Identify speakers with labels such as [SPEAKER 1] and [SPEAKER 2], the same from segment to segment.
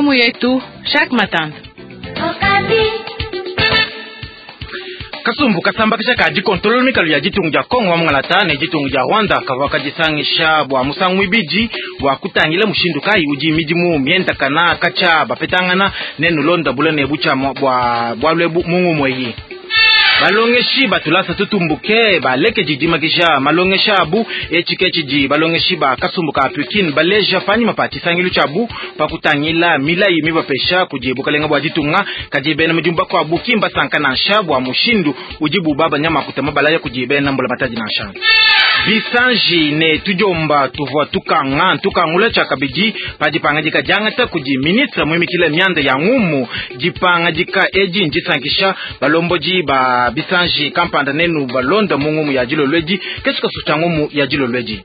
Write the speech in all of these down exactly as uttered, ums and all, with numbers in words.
[SPEAKER 1] ngumu yetu chaque matin.
[SPEAKER 2] Kasumbu kasamba kisha kaji kontrolo ni kalu ya jitungu ja Kongo wa mngalata ne jitungu ja Rwanda kavaka jisangisha bwa musangu ibiji wa kutangile mushindu kai uji mijimu mienta kana kacha bapetangana nenu londa bulane bucha bwa bwa lebu mungu mweyi. Balongeshi batulasa tutumbuke baleke jijima kisha malongesha abu echike chiji balongeshi ba kasumbu ka Pekin baleja fani mapati sangilu chabu pakutangila mila yimi bapesha kujibu kalenga bwa jitunga kajibena mjumba kwa bukimba sankana shabu wa mushindu ujibu baba nyama kutama balaya kujibena mbola mataji na sha bisanji ne tujomba tuvwa tukanga tukangula cha kabiji pajipanga jika jangata kuji ministra mwimi kila mianda ya ngumu jipanga jika eji njisankisha balomboji ba bisanji kampanda nenu balonda mungumu ya jilo lweji kesika sutangumu ya jilo lweji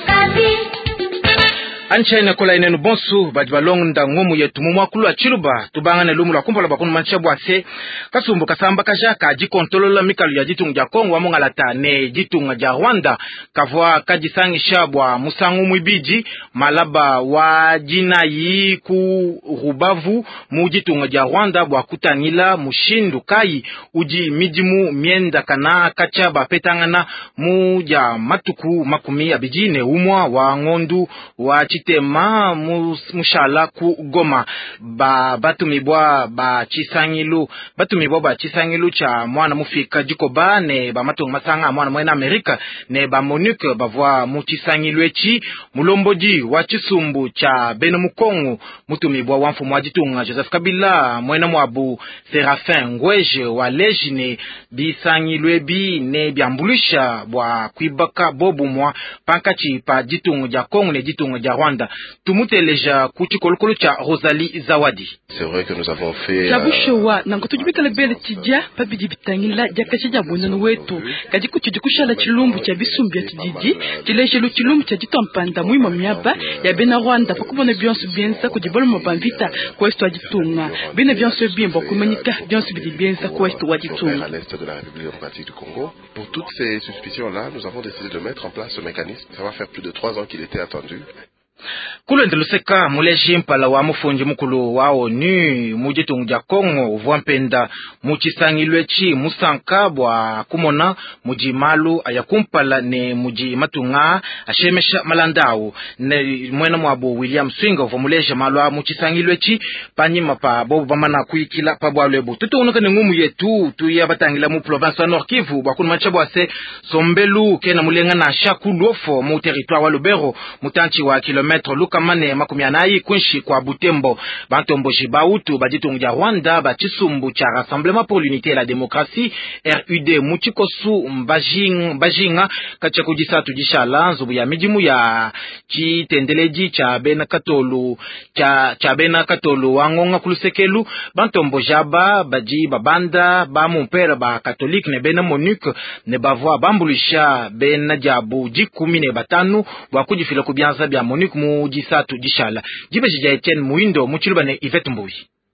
[SPEAKER 2] Anchaina kola inenu bonsu bajibalonda ngumu yetu mumwakulu wa chiluba tubangane lumu la kumpola bakunu manchabu ase kasumbu kasamba kajaka jikontolola mikalu ya jitungu ja Kongo wa mungalata ne jitungu ja Rwanda kavwa kajisangi shabwa musangu mwibiji malaba wa jina yi ku rubavu mujitungu ja Rwanda bwa kutangila mushindu kai uji mijimu mienda kana kachaba petangana muja matuku makumi abijine umwa wa ngondu wa tema mushala ku Goma ba batumibwa ba chisangilu batumibwa ba chisangilu cha mwana mufika jikoba ne ba matunga masanga mwana mwena Amerika ne ba Monique bavwa mu chisangilu echi mulomboji wa chisumbu cha Beno Mukongo mutumibwa wa mfumu wa jitunga Joseph Kabila mwena mwabu Serafin Ngweje wa leji ne bisangilu ebi ne byambulisha bwa kuibaka bobu mwa pankachi pa jitunga ja Kongo ne jitunga ja Rwanda. Tumuteleja kuchikolokolo cha Rosalie Zawadi.
[SPEAKER 3] C'est vrai que nous avons fait
[SPEAKER 4] Jabushowa nango tujibika lebele tijia papiji bitangila jakashija bwendano wetu kajiku chijikushala chilumbu cha bisumbia tijiji chilejelo chilumbu cha jitompanda muima myaba ya bena Rwanda pakubona bionso bienza kujibolo mabamvita kwa esto wajitunga bina bionso bimbo kumanyika bionso bidi bienza kwa esto wajitunga.
[SPEAKER 3] À l'est de la République démocratique du Congo. Pour toutes ces suspicions-là, nous avons décidé de mettre en place ce mécanisme. Ça va faire plus de trois ans qu'il était attendu.
[SPEAKER 2] Kulendeluseka muleji mpala wa mufunji mukulu wa ONU mujitungu ja Kongo uvuampenda muchisangilwechi musankabwa kumona mujimalu ayakumpala ne muji matunga ashemesha malandau ne mwena mwabu William Swinga uvamuleja malwa muchisangilwechi panyima pa bobu bamana kuikila pabwa lebu tutu unuka ne ngumu yetu tuya batangila mu province wa Nord Kivu bakunu machabu ase sombelu kena mulenga na shakulofo mu territoire wa Lubero mutanchi wa kilometre luka mane makumianayi kunshi kwa Butembo bantombo jibautu bajitungu ja Rwanda bachisumbu cha Rassemblement pour l'unité et la démocratie R U D muchikosu mbajing bajinga kacha kujisatu jishala nzubu ya mijimu ya chitendeleji cha bena katolu cha cha bena katolu wangonga kulusekelu bantombo jaba baji babanda ba mumpera ba catholique ne bena Monique ne bavwa bambulisha bena jabu jikumi ne batanu wakujifila kubyanza bya Monique mu jisatu jishala jibe jija Etienne Muindo muchiluba ne Yvette Mbuyi.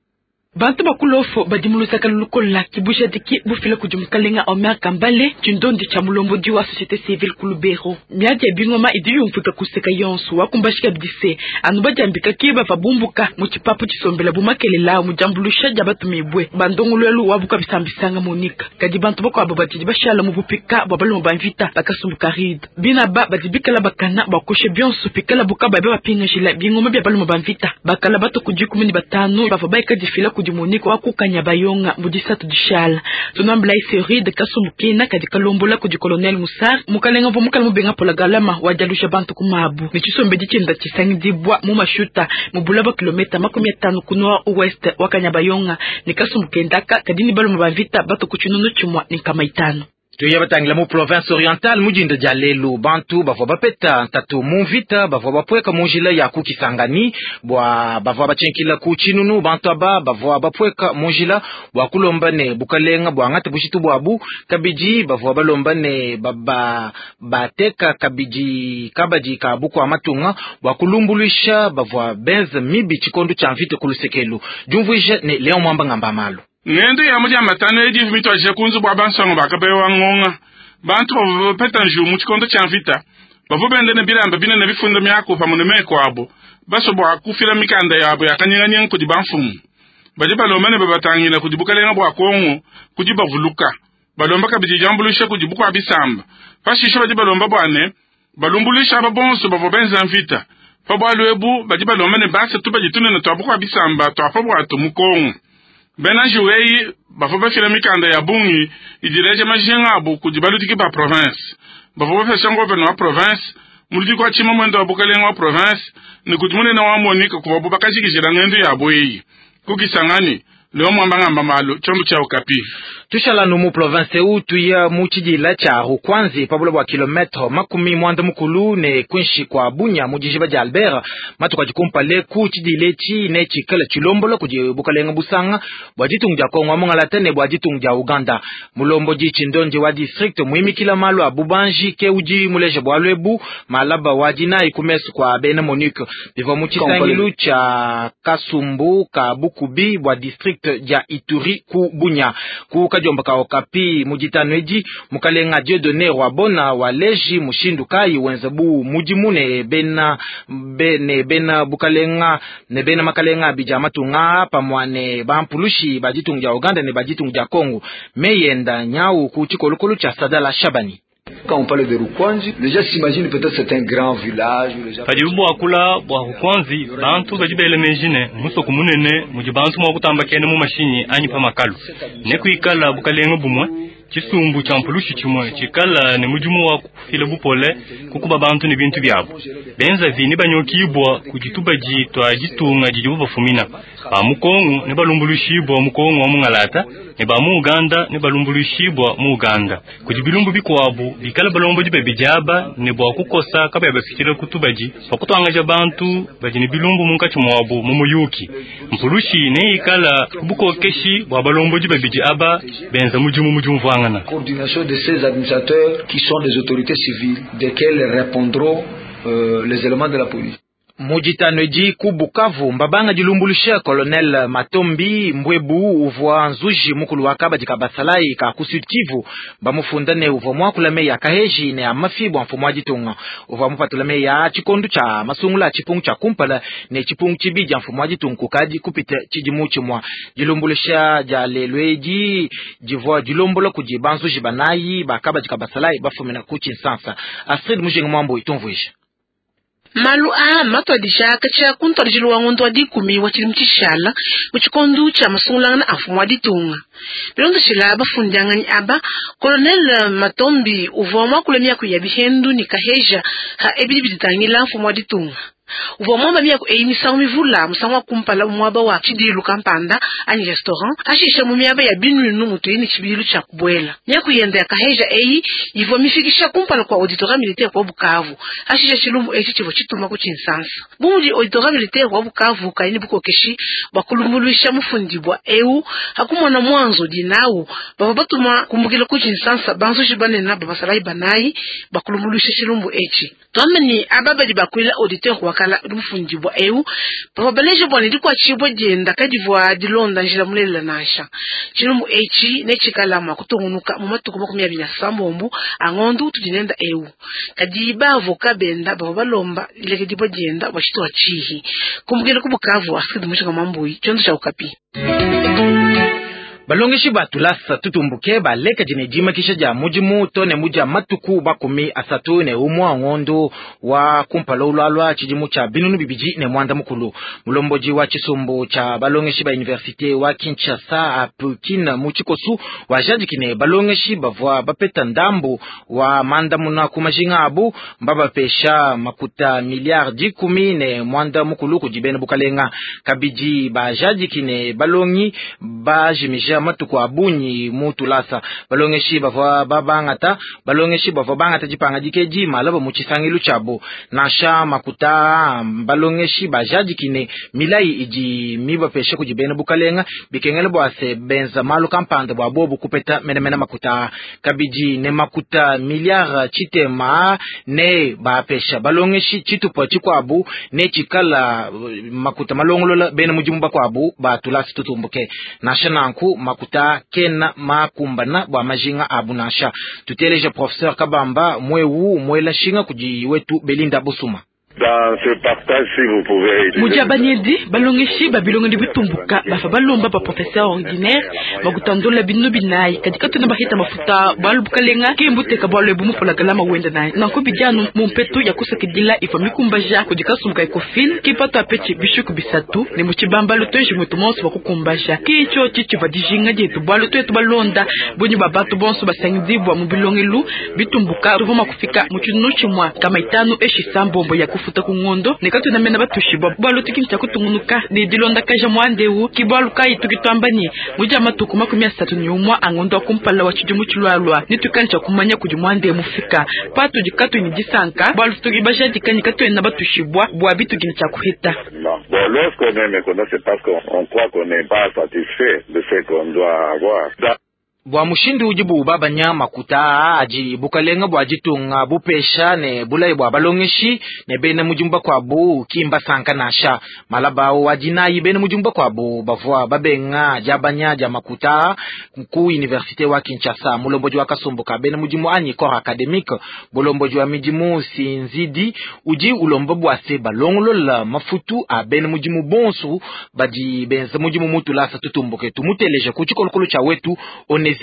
[SPEAKER 4] Bantu bakulofo badimulusa lukola kibusha diki bufila kujumkalenga Omer Kambale chindondi cha mulombo diwa société civile kulubero miadi ya bingoma idiyu mfuka kuseka yonsu wakumbashika bdise anuba jambika kiba fabumbuka muchipapu chisombela bumakelela mujambulusha jabatu mebwe bandongo lwelu wabuka bisambisanga Monika kadi bantu bako ababati bashala mubupika babalo mbanvita bakasumbuka rid bina ba badibikala bakana bakoshe bionsu pikala buka babe bapinga jila bingoma bya balo mbanvita bakala bato kujikumuni batanu bafabaika difila Moniko wakukanya bayonga mudisatu dishala tunambla iseri de kasumukina kadi kalombola ku colonel Musar mukalenga vo mukala mubenga pola galama wajalusha bantu kumabu michisombe dichinda chisangi dibwa mu mashuta mubulaba kilomita makumi atano kunoa west wakanya bayonga nikasumukendaka kadi ni balo mabavita bato kuchununu chumwa nikamaitano.
[SPEAKER 2] Tuya batangila mu province orientale mujinda jalelu bantu bavwa bapeta tatu muvita bavwa bapweka mujila ya kukisangani bwa bavwa bachenkila kuchinunu bantu aba bavwa bapweka mujila bwa kulomba ne bukalenga bwa ngate bushitu bwabu kabiji bavwa balomba ne baba bateka kabiji kabaji kabuko amatunga bwa kulumbuluisha bavwa benz mibi chikondo cha mvite kulusekelu jumvuisha ne leo mwamba ngamba malu.
[SPEAKER 5] Nende ya muja matano edi vimito aje kunzu bwa bansongo bakabe wangonga. Bantro petanju muchikondo chanvita. Bavo bende ne biramba bine ne bifundo myako pamune meko abo. Baso bo akufila mikanda yabo yakanyanga nyen ko dibanfumu. Baje balomane babatangila kudibukalenga bwa kongo kudiba vuluka. Balomba kabiji jambulisha kudibuka abisamba. Fashisho baje balomba bwane balumbulisha ababonso bavo benza mvita. Fabwalu ebu baje balomane basa tubaje tunene twabuka abisamba twafabwa atumukongo. Bena juwei bavo bafila mikanda ya bungi idireje majenga abo kudibalutiki ba province. Bavo bafesa ngopeno wa province mulidi kwa chima mwendo wabukalenga wa province ni kudimune na wa monika kwa bubakashikishira ngendo ya boyi. Kukisangani leo mwambanga mbamalo chombo cha Okapi.
[SPEAKER 2] Tushala numu province utu ya muchijila cha Rukwanzi pabula wa kilometro makumi mwanda mukulu ne kwenshi kwa Bunya mujijiba ja Albert matu kwa jikumpa le kuchijile chi ne chikala chilombolo kujibukalenga busanga bwajitungia Kongo mungalata ne bwajitungia Uganda mulombo jichi ndonje wa district muimi kila malu abubanji ke uji muleje bwalwebu malaba wajina ikumesu kwa bene Monique biva muchisangilu cha Kasumbu ka Bukubi bwa district ja Ituri ku Bunya ku kajomba ka Okapi mujitanweji mukalenga Dieudonné Rwabona waleji mushindu kai wenzabu mujimune bena bene bena bukalenga ne bena makalenga bijamatunga pamwane bampulushi bajitungia Uganda ne bajitungia Kongo meyenda nyau ku chikolokolo cha Sadala Shabani.
[SPEAKER 6] Quand on parle de Rukwanzi, les gens s'imaginent peut-être c'est un grand village.
[SPEAKER 7] Padibu akula bwa Rukwanzi, bantu bajibele mejine, muso kumunene, mujibantu mwa kutamba kene mu mashini anyi pa makalu. Ne kuikala bukalenga bumwe, chisumbu cha mpulushi chimwe, chikala ne mujumu wa kufile bupole, kukuba bantu ni bintu byabo. Benza vini banyokibwa kujituba jitwa jitunga jijubu bafumina. Pa mukongo ne balumbulushibwa mukongo wa mungalata, ne ba mu Uganda ne balumbulushibwa mu Uganda. Kujibilumbu bikwabu bikala balombo jibe bijaba ne bwa kukosa kaba yabafikira kutubaji pakutwanga bantu bajini bilumbu munkachi mwabu mumuyuki mpulushi ne ikala buko keshi bwa balombo jibe bijaba benza mujumu mujumvangana.
[SPEAKER 6] Coordination de ces administrateurs qui sont des autorités civiles desquels répondront euh, les éléments de la police.
[SPEAKER 2] Mujitanweji kubukavu mbabanga jilumbulisha Colonel Matombi Mbwebu uvwa nzuji mukulu wakaba jikabasalai ka kusutivu bamufundane uvwa mwakulame ya kaheji ne amafibu mfumwaji tunga uvwa mupatulame ya chikondu cha masungula chipungu cha kumpala ne chipungu chibija mfumwaji tungu kaji kupita chijimuchi mwa jilumbulisha jalelweji jivwa jilumbula kujibanzuji banayi bakaba jikabasalai bafumina kuchi nsansa Astrid Mujeng Mambo itonvuisha
[SPEAKER 1] Malu a matwa dijaka cha kuntor jiluwa ngondo di kumi wachili mchishala mchikondu cha masungulanga na afumwa di tunga. Bilondo shilaba fundianga ni aba Colonel Matombi uvoma kulemia kuyabihendu ni kaheja ha ebidi biditangila afumwa di tunga. Uvoma mbamia ku eimi sa umivula msangwa kumpala umwaba wa chidilu kampanda ani restaurant ashisha mumiaba ya binu inu mutuini chibilu cha kubwela. Nyaku yende ya kaheja eyi ivo mifikisha kumpala kwa auditora militaire kwa Bukavu ashisha chilumbu echi chivo chituma kuchinsansa. Bumuji auditora militaire kwa Bukavu kaini buko keshi bakulumbuluisha mufundibwa eu hakumona mwanzo dinau baba batuma kumbukile kuchinsansa banzo shibane na baba salai banayi bakulumbuluisha chilumbu echi. Tuameni ababa di bakwila auditeur kwa kala mufundibwa eu papa baleje bwana ndikwa chibwe jenda kadivwa dilonda njira mulela nasha chilumbu echi nechikala makutungunuka mu matuko makumya binya sambombu angondu tudinenda eu kadiba avoka benda baba balomba ileke dibwe jenda wachitwa chihi kumbukile kubukavu Astrid Mushika Mamboyi chondo cha Okapi.
[SPEAKER 2] Balongeshi batulasa tutumbuke baleka jinejima kisha ja mujimu tone muja matuku bakumi asatu ne umwa ngondo wa kumpala ulalwa chijimu cha binunu bibiji ne mwanda mukulu mulomboji wa chisumbu cha balongeshi ba universite wa Kinshasa apukina muchikosu wa jadikine balongeshi bavwa bapeta ndambu wa manda muna kumajinga abu mbaba pesha makuta miliardi kumi ne mwanda mukulu kujibene bukalenga kabiji ba jadikine balongi ba jimija matuku abunyi mutulasa balongeshi bava babangata balongeshi bava bangata jipanga jikeji malaba muchisangilu chabo nasha makuta balongeshi bajadikine milai iji miba peshe kujibene bukalenga bikengele bwase benza malu kampanda bwa bobu kupeta menemena makuta kabiji ne makuta miliard chitema ne ba pesha balongeshi chitupa chikwabu ne chikala makuta malongolola bene mujumba kwabu batulasi tutumbuke nasha nanku makuta kena makumbana bwa majinga abunasha. Tuteleje professeur Kabamba mwewu mwela shinga kuji wetu Belinda Busuma.
[SPEAKER 8] Dans ce partage, si vous pouvez...
[SPEAKER 4] Mujabanyedi, balongeshi, babilongendi bitumbuka, bafa balomba ba professeur ordinaire, bagutandola binu binai, kadika tuna bahita mafuta, balubuka lenga, kimbute kabalo bumu pola galama wenda nai. Nanko bidjanu, mumpetu ya kusakidila, ifa mikumbaja, kudika sumuka ekofil, kipato apechi bishuku bisatu, ne muchibamba lutoji mutumonsu wakukumbaja. Kicho chichi vadijinga jetu, baluto yetu balonda, bunyi babatu bonsu basangidibu wa mubilongelu, bitumbuka, tuvoma kufika, muchunuchi mwa, kama itanu eshi sambombo ya kufuta kungondo nekatu na mena batushibwa bwalo tikincha kutungunuka ni dilonda kaja mwandewu kibwaluka itukitwambani muja matuku makumi asatu nyumwa angondo akumpala wachijumu chilwalwa nitukancha kumanya kuji mwande mufika patu jikatu ni jisanka bwalu tukibasha jikani katu ena batushibwa bwa bitu gincha kuhita.
[SPEAKER 8] Bon, lorsqu'on est mécontent, c'est parce qu'on croit qu'on n'est pas satisfait de ce qu'on doit avoir.
[SPEAKER 2] Bwa mushindu ujibu baba nyama kuta aji bukalenga bwa jitunga bupesha ne bulai bwa balongeshi ne bene mujumba kwa bu kimba sanka nasha malaba wajina ibene mujumba kwa bu bavwa babenga jabanya jamakuta ku universite wa Kinshasa mulomboji wa Kasumbuka bene mujimu anyi kora academique bolomboji wa mijimu sinzidi uji ulombo bwa seba longolola mafutu a bene mujimu bonsu baji benze mujimu mutu lasa tutumbuke tumuteleje kuchikolokolo cha wetu one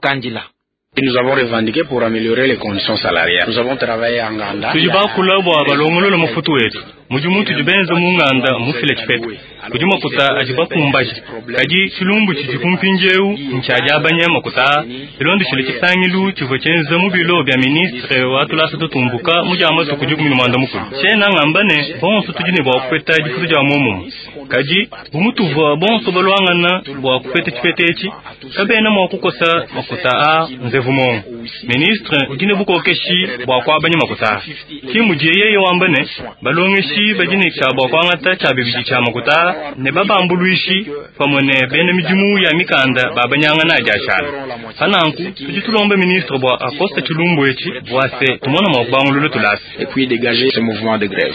[SPEAKER 9] Nous avons revendiqué pour améliorer les conditions salariales. Nous avons travaillé en Ganda.
[SPEAKER 7] Tujiba kulabo abalongolo na mafutu wetu. Mujumu tujibenza munganda mufile chifetu. Kujuma kuta ajiba kumbaji. Kaji chilumbu chichikumpinjeu nchaja abanyama kuta. Ilondi chile chisangilu chivochenza mubilo bya ministre watu lasa tutumbuka mujama tukujukumini mwanda mukulu. Chena ngambane bonso tujine bwa kufeta jifutu ja momo. Kaji bumutuva bonso balwangana bwa kufeta chifete echi. Kabena mwakukosa makuta a nzevumongo. Ministre ujine buko keshi bwa kwa abanyama kuta. Kimu jeye wambane balongeshi bajine cha bwa kwa ngata cha bibiji cha makuta. Ne baba ambuluishi pamone bene mijimu ya mikanda baba nyanga na jashana hananku tujitulombe ministre bwa akosta chulumbu echi bwase tumona mwakubangu lulu tulasi
[SPEAKER 9] et puis dégager ce mouvement de grève.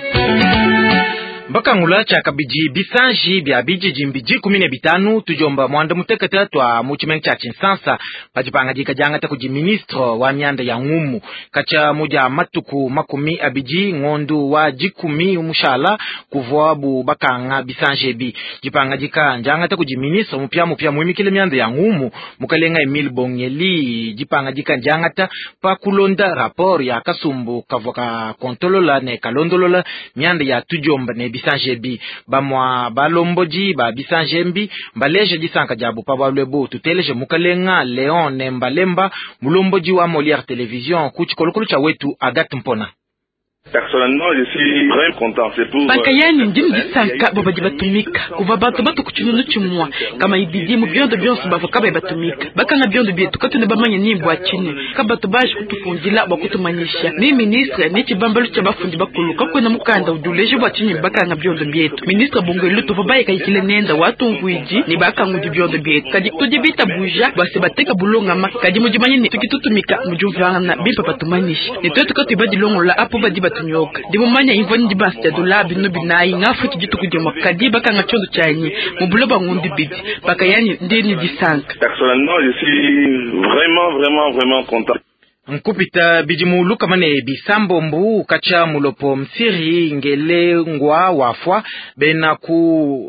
[SPEAKER 2] Mbaka ngula cha kabiji bisanji bya biji jimbiji kumine bitanu tujomba mwanda mutekata twa muchimeng cha chinsansa pajipanga jika jangata kuji ministre wa mianda ya ngumu kacha muja matuku makumi abiji ngondu wa jikumi umushala kuvoabu bakanga bisanji bi jipanga jika jangata kuji ministre mupya mupya muimikile mianda ya ngumu mukalenga Emile Bongeli jipanga jika jangata pa kulonda rapor ya Kasumbu kavoka kontolola ne kalondolola mianda ya tujomba ne bisanjebi bamwa balomboji ba bisanjembi mbaleje jisanka jabu pa balwebo tuteleje mukalenga Leon ne mbalemba mulomboji wa Molière Télévision kuchikolokolo cha wetu Agathe Mpona.
[SPEAKER 8] Personnellement, je suis vraiment content. C'est pour...
[SPEAKER 4] Bakayani ndimu jisanka babaji batumika. Kuva batu batu kuchununu chumwa. Kama ibidi mu biondo bionsu bavoka ba batumika. Baka na biondo bietu katune bamanya nimbo achine. Kabatu baje kutufundila bakutumanyisha. Ni ministre ni chibambalu cha bafundi bakulu. Kakwe na mukanda uduleje bwachine baka na biondo bietu. Ministre Bongelu tuvabaye kayikile nenda watu nguiji ni baka ngudi biondo bietu. Kaji tujibita buja base bateka bulonga makaji mujimanyini tukitutumika mujuvana na bimpa batumanyisha. Ni twetu katibadi longo la apo badi nyoka dimumanya ivoni dibasta dolabi no binayi ngafu tijitu kujema kadiba kanga chondo chanyi mubuloba ngundi bidi bakayani ndeni disanka.
[SPEAKER 8] Personnellement, je suis vraiment vraiment vraiment content.
[SPEAKER 2] Nkupita bijimu luka mane bisambo mbu kacha mulopo msiri ngele ngwa wafwa bena ku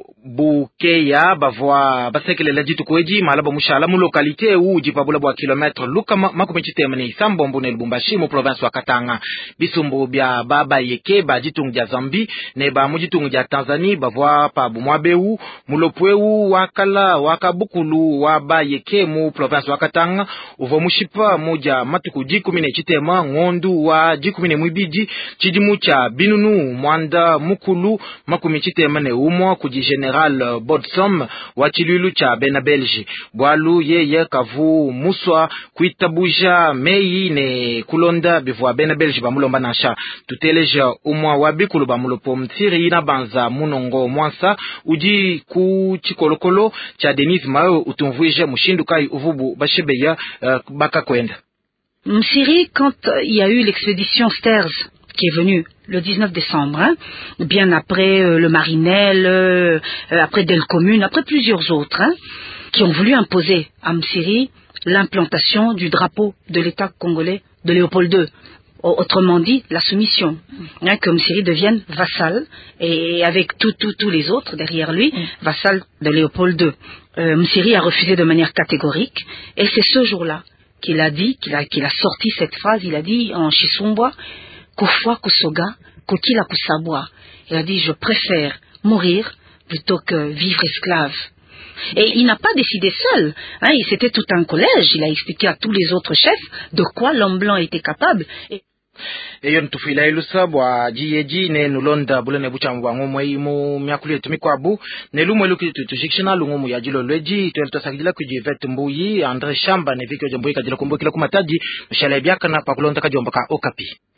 [SPEAKER 2] bukeya bavwa basekele la jitu kweji malaba mushala mu lokalite uji pabula bwa kilometre luka makumi chitemane isambo mbu ne Lubumbashi mu province wa Katanga bisumbu bya baba yeke ba jitungu ja Zambi ne ba mujitungu ja Tanzania bavwa pa bumwabeu mulopweu wakala wakabukulu wa ba yeke mu province wa Katanga uvo mushipa moja matuku jikumine chitema ngondu wa jikumine mwibiji chidimu cha binunu mwanda mukulu makumi chitemane umwa kuji general Bodsom wa chilulu cha Bena Belge bwalu yeye kavu muswa kuitabuja mei ne kulonda bivwa Bena Belge bamulomba nasha tuteleja umwa wabikulu bamulopo mtiri na banza munongo mwansa uji ku chikolokolo cha Denise Mao utumvuije mushindu kai uvubu bashebeya uh, baka kwenda
[SPEAKER 10] Msiri, quand il y a eu l'expédition Sters qui est venue le dix-neuf décembre, hein, bien après euh, le Marinel, euh, après Delcommune, après plusieurs autres, hein, qui ont voulu imposer à Msiri l'implantation du drapeau de l'État congolais de Léopold deux. Autrement dit, la soumission, hein, que Msiri devienne vassal, et avec tous tout, tout les autres derrière lui, vassal de Léopold deux. Euh, Msiri a refusé de manière catégorique, et c'est ce jour-là qu'il a dit, qu'il a, qu'il a sorti cette phrase, il a dit en Chisumba, Kofwa Kosoga, Kokila Kusabwa. Il a dit, je préfère mourir plutôt que vivre esclave. Et il n'a pas décidé seul, hein, c'était tout un collège, il a expliqué à tous les autres chefs de quoi l'homme blanc était capable. Et
[SPEAKER 2] eyo ntufila ilusa bwa jiyeji ne nulonda bulane buchangwa ngomwe mu myakule tumikwabu ne lumwe lukitu tushikishana lungumu ya jilo lweji twelta sakidila kujivet mbuyi Andre Shamba ne vikyo jomboyi kadila kumbukila kumataji mshala biaka na pakulonda kajomba ka Okapi.